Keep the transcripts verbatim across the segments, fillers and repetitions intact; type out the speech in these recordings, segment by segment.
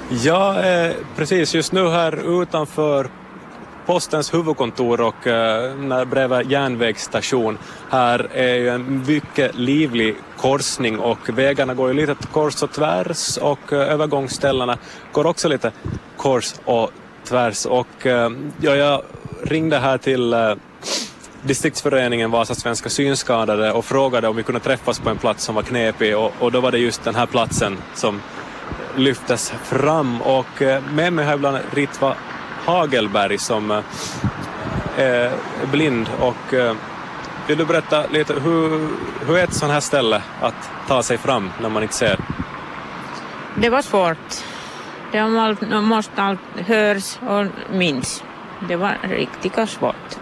Ja, eh, precis just nu här utanför postens huvudkontor och eh, när bredvid järnvägsstation. Här är ju en mycket livlig korsning och vägarna går ju lite kors och tvärs och eh, övergångsställena går också lite kors och tvärs. Och eh, ja, jag ringde här till eh, distriktsföreningen Vasa svenska synskadade och frågade om vi kunde träffas på en plats som var knepig och, och då var det just den här platsen som lyftes fram. Och eh, med mig här ibland Ritva Hagelberg som eh, är blind och eh, vill du berätta lite hur, hur är ett sån här ställe att ta sig fram när man inte ser? Det var svårt. Det var, måste allt hörs och minns. Det var riktigt svårt.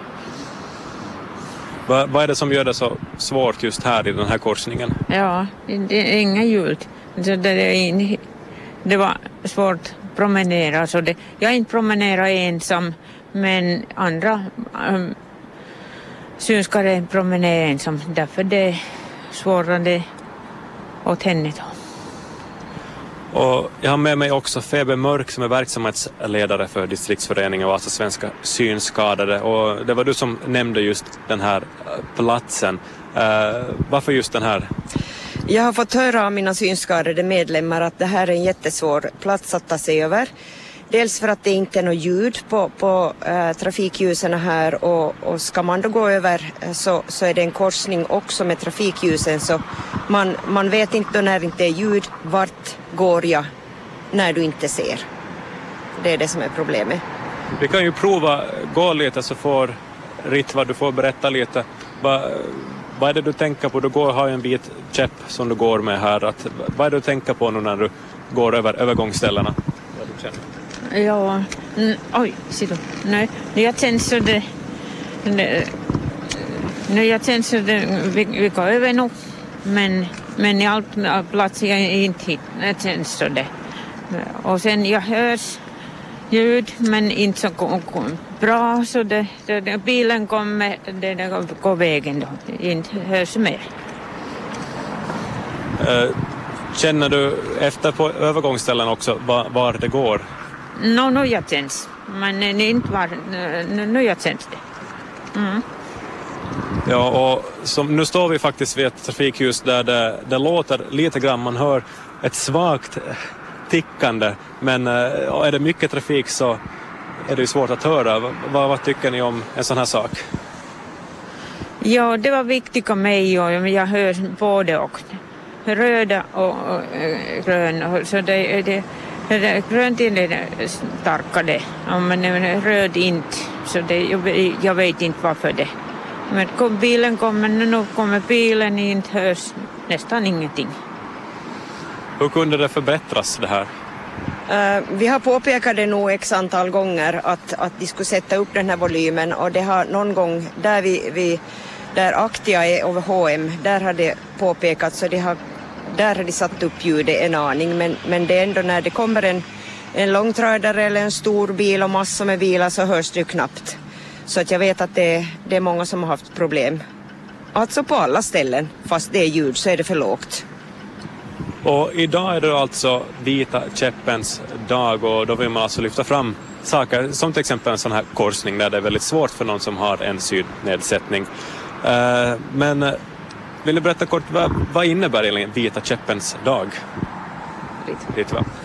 Va, vad är det som gör det så svårt just här i den här korsningen? Ja, det är inga ljud. Så det, är, det var svårt att promenera. Så det, jag inte promenerar ensam, men andra um, synskadade promenerar ensam. Därför det är svårare åt henne då. Och jag har med mig också Febe Mörk som är verksamhetsledare för distriktsföreningen Vasa svenska synskadade. Och det var du som nämnde just den här platsen. Uh, varför just den här? Jag har fått höra av mina synskadade medlemmar att det här är en jättesvår plats att ta sig över. Dels för att det inte är något ljud på, på äh, trafikljusen här och, och ska man då gå över så, så är det en korsning också med trafikljusen så man, man vet inte när det inte är ljud vart går jag när du inte ser. Det är det som är problemet. Vi kan ju prova gå lite så får Ritva, du får berätta lite. Va, vad är det du tänker på? Du går, har ju en bit käpp som du går med här. Att, vad är det du tänker på nu när du går över övergångsställena? Vad du känner? Ja, n- oj, ser du. Nej, jag känner så det... det nej, jag känner så det... Vi, vi går över nog. Men, men i allt plats jag inte hit. Jag känner så det. Och sen jag hörs ljud, men inte så bra. Så det, det, bilen kommer, det, det går vägen då. Inte hörs mer. Uh, känner du efter på övergångsställen också var, var det går? No, nu jag känns. Men inte var... Nu, nu jag känns det. Mm. Ja, och som, nu står vi faktiskt vid ett trafikljus där det, det låter lite grann. Man hör ett svagt tickande. Men är det mycket trafik så är det ju svårt att höra. Vad, vad tycker ni om en sån här sak? Ja, det var viktigt för mig och jag hör både och. Röda och, och grön. Så det, det, det, grönt är det starkare. Men röd inte. Så det, jag, jag vet inte varför det. Men kom, bilen kommer, nu kommer bilen inte hörs nästan ingenting. Hur kunde det förbättras det här? Uh, vi har påpekat det nog x antal gånger att, att de skulle sätta upp den här volymen och det har någon gång där vi, vi där Aktia är över H M, där har det påpekats så det har, där har de satt upp ljudet en aning men, men det är ändå när det kommer en, en långtradare eller en stor bil och massor med bilar så hörs det ju knappt. Så att jag vet att det, det är många som har haft problem. Alltså på alla ställen, fast det är ljud så är det för lågt. Och idag är det alltså vita käppens dag och då vill man alltså lyfta fram saker som till exempel en sån här korsning där det är väldigt svårt för någon som har en synnedsättning. Uh, men vill du berätta kort, vad, vad innebär egentligen vita käppens dag? Lite, va?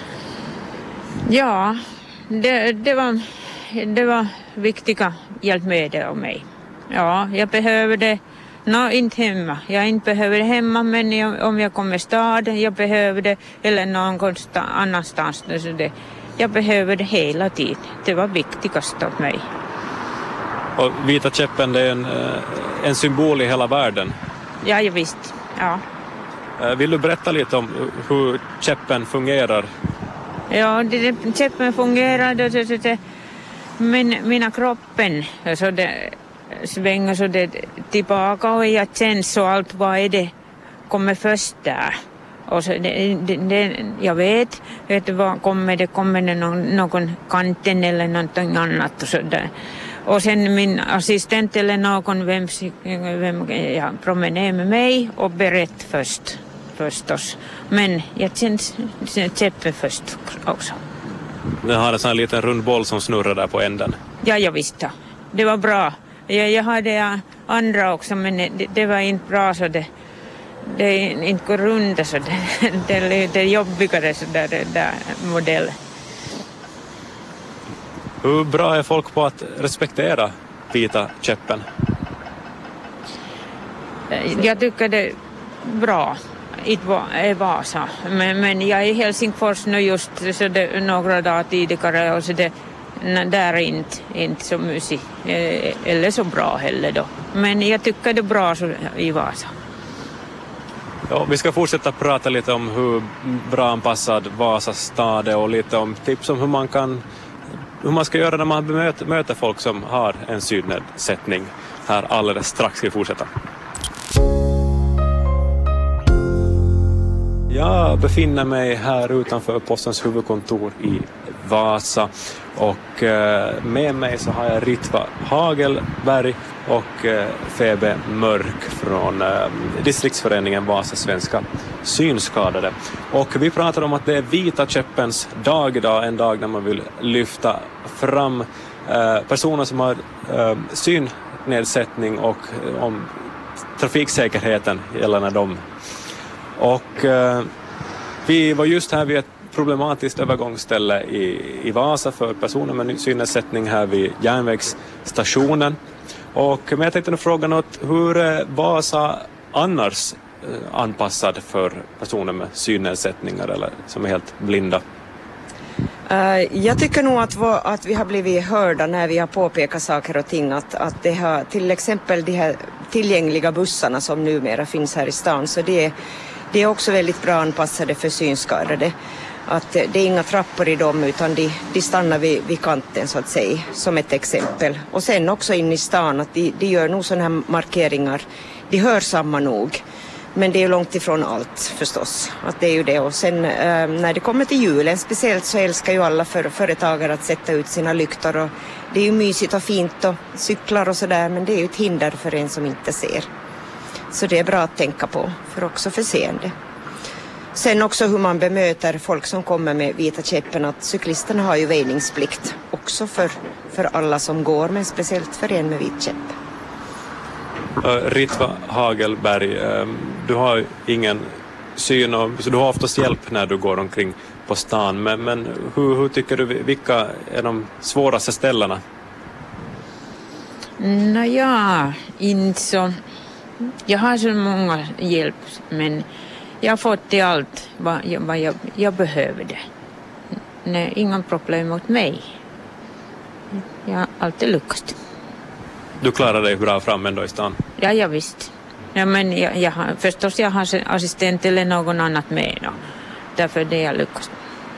Ja, det, det, var, det var viktiga hjälpmedel av mig. Ja, jag behöver det. Nå, inte hemma. Jag inte behöver det hemma, men jag, om jag kommer i stad, jag behöver det, eller någon annanstans. Så det, jag behöver det hela tiden. Det var viktigast av mig. Och vita käppen, det är en, en symbol i hela världen. Ja, jag visst. Ja. Vill du berätta lite om hur käppen fungerar? Ja, det, det, käppen fungerar. Det, det, det, min, mina kroppen, så det svänger så det tillbaka och jag känner så allt vad är det kommer först där. Och så det, det, det, jag vet att vad kommer det kommer det någon, någon kanten eller någonting annat och så där. Och sen min assistent eller någon vem, vem ja, promenerar med mig och berättar först förstås. Men jag känner käppen först också. Den har en sån här liten rund boll som snurrar där på änden. Ja, jag visste. Det var bra. Jag, jag hade andra också, men det, det var inte bra så det, det inte går runt så det, det är lite jobbigare så där, det där modell. Hur bra är folk på att respektera vita käppen? Jag tycker det är bra i Vasa, men, men jag är i Helsingfors nu just så det, några dagar tidigare och så det där är inte, inte så mysigt eller så bra heller då. Men jag tycker det är bra så i Vasa. Ja, vi ska fortsätta prata lite om hur bra anpassad Vasa stad är och lite om tips om hur man kan hur man ska göra när man möter, möter folk som har en synnedsättning. Här alldeles strax ska vi fortsätta. Jag befinner mig här utanför postens huvudkontor i Vasa och med mig så har jag Ritva Hagelberg och Febe Mörk från distriktsföreningen Vasa svenska synskadade. Och vi pratar om att det är vita käppens dag idag, en dag när man vill lyfta fram personer som har synnedsättning och om trafiksäkerheten gällande dem. Och eh, vi var just här vid ett problematiskt övergångsställe i, i Vasa för personer med synnedsättning här vid järnvägsstationen. Och men jag tänkte nu fråga något, hur är Vasa annars eh, anpassad för personer med synnedsättningar eller som är helt blinda? Uh, jag tycker nog att, va, att vi har blivit hörda när vi har påpekat saker och ting. Att, att det har, till exempel de här tillgängliga bussarna som numera finns här i stan, så det är, det är också väldigt bra anpassade för synskadade. Att det är inga trappor i dem utan de, de stannar vid, vid kanten så att säga, som ett exempel. Och sen också in i stan att de, de gör nog sådana här markeringar. De hör samma nog. Men det är ju långt ifrån allt förstås. Att det är ju det. Och sen eh, när det kommer till julen speciellt så älskar ju alla för, företagare att sätta ut sina lyktor. Och det är ju mysigt och fint och cyklar och sådär, men det är ju ett hinder för en som inte ser. Så det är bra att tänka på, för också för seende. Sen också hur man bemöter folk som kommer med vita käppen, att cyklisterna har ju väjningsplikt också för, för alla som går, men speciellt för en med vit käpp. Uh, Ritva Hagelberg, uh, du har ingen syn och så du har oftast hjälp när du går omkring på stan, men, men hur, hur tycker du, vilka är de svåraste ställena? Nåja, inte så. Jag har så många hjälp, men jag har fått till allt vad jag, vad jag, jag behövde. Nej, inga problem mot mig. Jag har alltid lyckats. Du klarar dig bra fram ändå i stan? Ja, jag visst. Ja, men jag, jag har, förstås jag har assistent eller någon annat med då. Därför det jag lyckas.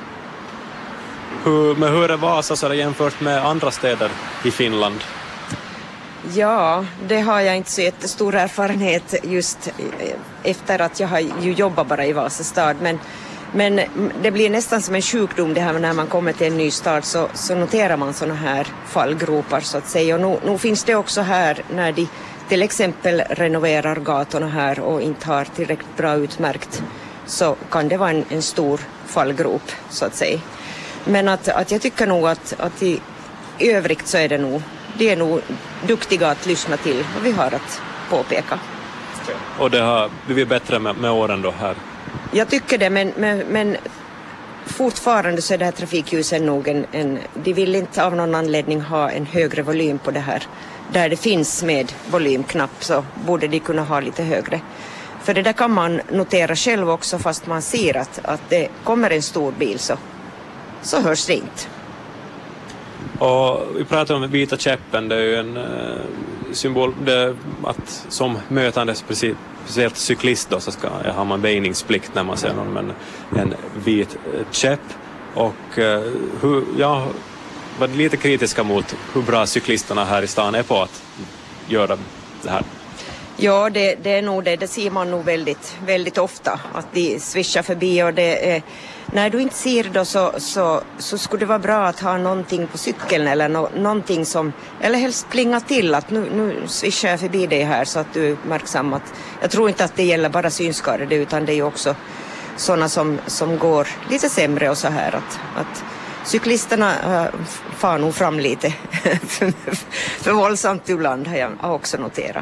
Hur, men hur är Vasa så jämfört med andra städer i Finland? Ja, det har jag inte så jättestor erfarenhet just efter att jag har ju jobbat bara i Vasa stad. Men, men det blir nästan som en sjukdom det här när man kommer till en ny stad, så, så noterar man såna här fallgropar så att säga. Och nu, nu finns det också här när de till exempel renoverar gatorna här och inte har tillräckligt bra utmärkt, så kan det vara en, en stor fallgrop så att säga. Men att, att jag tycker nog att, att i övrigt så är det nog, det är nog duktiga att lyssna till vad vi har att påpeka. Och det har blivit bättre med, med åren då här? Jag tycker det, men, men, men fortfarande så är det här trafikljusen nog en, en... De vill inte av någon anledning ha en högre volym på det här. Där det finns med volymknapp så borde de kunna ha lite högre. För det där kan man notera själv också, fast man ser att, att det kommer en stor bil så, så hörs det inte. Och vi pratar om vita käppen, det är ju en uh, symbol det, att som mötande speciellt cyklist då, så ska, ja, har man väjningsplikt när man ser någon med en, en vit uh, käpp. Och uh, hur, jag var lite kritiska mot hur bra cyklisterna här i stan är på att göra det här. Ja, det, det är nog det. Det ser man nog väldigt, väldigt ofta. Att de svischar förbi och det är när du inte ser då så, så, så skulle det vara bra att ha någonting på cykeln eller no, någonting som, eller helst plinga till att nu, nu svischar jag förbi dig här så att du är uppmärksam. Att, jag tror inte att det gäller bara synskadade utan det är ju också sådana som, som går lite sämre och så här att, att cyklisterna äh, far nog fram lite för, för våldsamt ibland har jag också noterat.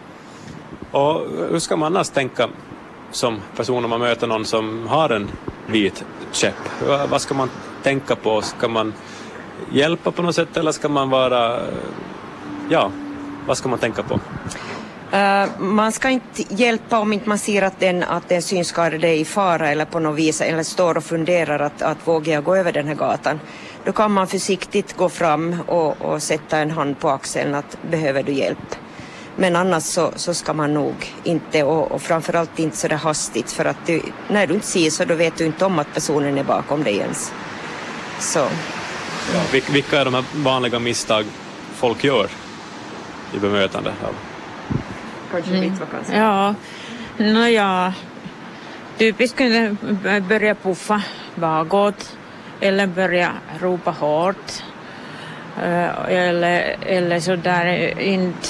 Och hur ska man annars tänka som person om man möter någon som har en vit käpp? Vad ska man tänka på? Ska man hjälpa på något sätt eller ska man vara, ja, vad ska man tänka på? Uh, man ska inte hjälpa om inte man ser att den, att den synskadade är i fara eller på något vis eller står och funderar att, att vågar jag gå över den här gatan. Då kan man försiktigt gå fram och, och sätta en hand på axeln att behöver du hjälp. Men annars så, så ska man nog inte och, och framförallt inte så där hastigt för att du, när du inte ser så då vet du inte om att personen är bakom dig ens. Så. Ja, vilka är de här vanliga misstag folk gör i bemötande av? Kanske Mm. mittvakanser. Ja, no, ja. Typiskt kunde börja puffa bakåt eller börja ropa hårt uh, eller, eller sådär inte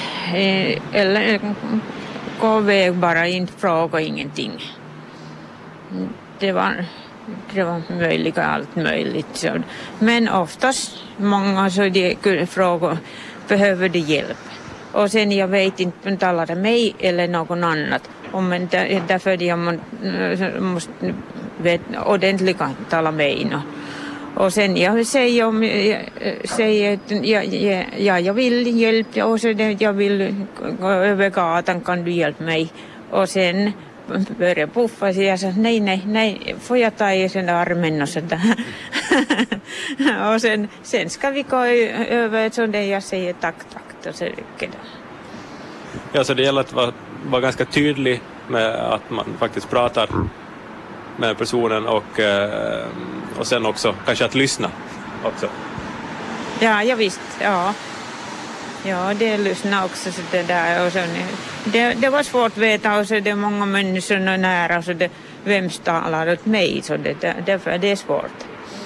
eller gå iväg bara inte fråga ingenting. Det var, det var möjligt allt möjligt. Så. Men oftast många så de frågor behöver de hjälp. Och sen jag vet inte talar det mig eller någon annat. Men därför jag måste vet, ordentligt tala mig. No. Och sen jag säger, om, jag, säger att ja, ja, jag vill hjälpa och så det, jag vill gå över gatan, kan du hjälpa mig? Och sen börjar puffa och jag säger nej, nej, nej, får jag ta i sen armen och sådär. Och sen, sen ska vi gå över så det jag säger tack, tack och så rycker det. Ja, så det gäller att vara, vara ganska tydlig med att man faktiskt pratar med personen och, och sen också kanske att lyssna också. Ja, ja visst, ja. Ja, det lyssnar också så det där och så, det, det var svårt att veta och så det är många människor nära så det vem talar åt mig så det därför det är svårt.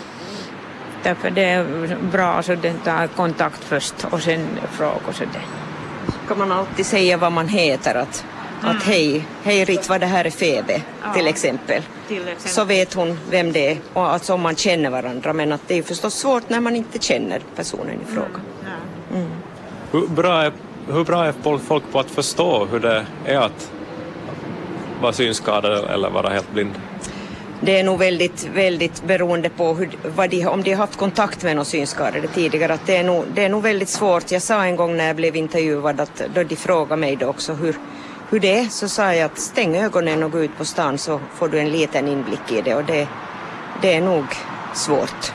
Därför det är bra så det tar kontakt först och sen frågor så det. Kan man alltid säga vad man heter att mm. att hej, hej Ritva, det här är Febe ja. till, exempel. till exempel. Så vet hon vem det är och alltså om man känner varandra men att det är förstås svårt när man inte känner personen i fråga. Mm. Ja. Mm. Hur, bra är, hur bra är folk på att förstå hur det är att vara synskadad eller vara helt blind? Det är nog väldigt, väldigt beroende på hur, vad de, om de har haft kontakt med någon synskadade tidigare. Att det, är nog, det är nog väldigt svårt. Jag sa en gång när jag blev intervjuad att då de frågade mig då också hur, hur det är så sa jag att stäng ögonen och gå ut på stan så får du en liten inblick i det och det, det är nog svårt.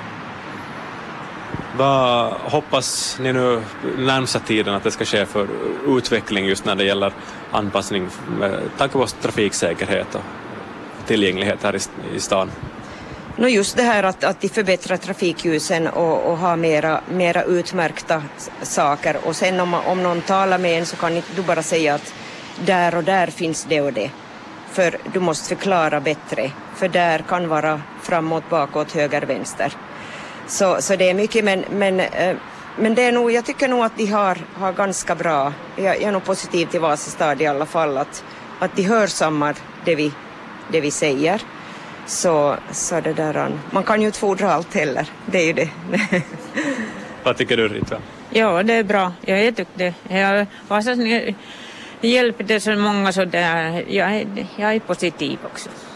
Vad hoppas ni nu närmsta tiden att det ska ske för utveckling just när det gäller anpassning med tanke på trafiksäkerhet och tillgänglighet här i, i stan? No just det här att, att de förbättrar trafikljusen och, och har mera, mera utmärkta saker och sen om, om någon talar med en så kan inte du bara säga att där och där finns det och det. För du måste förklara bättre för där kan vara framåt, bakåt, höger, vänster. Så, så det är mycket men, men, äh, men det är nog, jag tycker nog att de har, har ganska bra, jag, jag är nog positiv till Vasastad i alla fall att, att de hörsammar det vi, det vi säger. Så, så det där, man kan ju inte fordra allt heller, det är ju det. Vad tycker du Ritva? Ja, det är bra, ja, jag tycker det. Jag, Vasas hjälper det så många så där, jag, jag är positiv också.